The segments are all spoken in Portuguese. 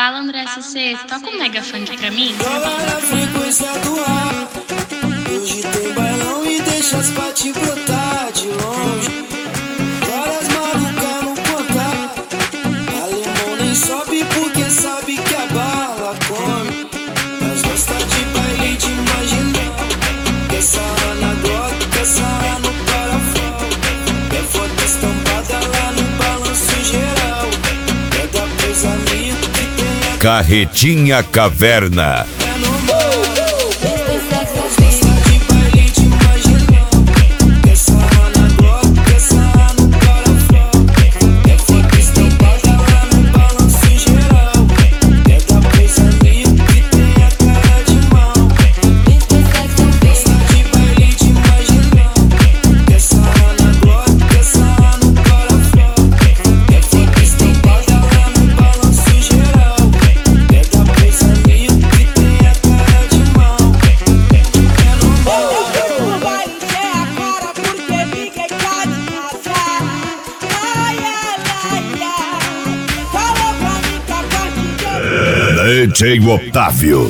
Fala, André CC, toca um mega funk pra mim? Joga na frequência do ar. Hoje tem bailão e deixa as paty brotar de longe. Várias malucas no contar. Alemão nem sobe porque sabe que a bala come. Mas gosta de baile de imaginar. Quer sarrar na Glock, quer sarrar no parafal. Quer foto estampada lá no balanço geral. Quer dar pros amigos que tem a Carretinha Caverna. DJ Otávio.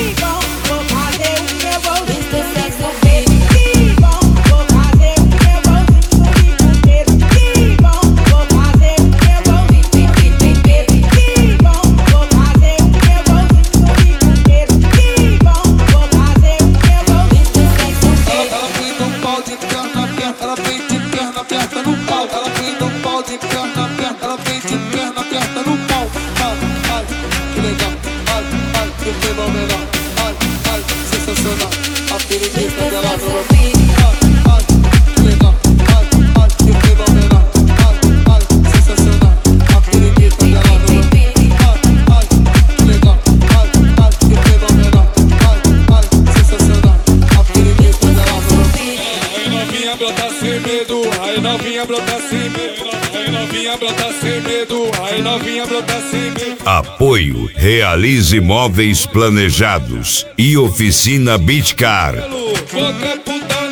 Apoio Realize Móveis Planejados e Oficina Bitcar.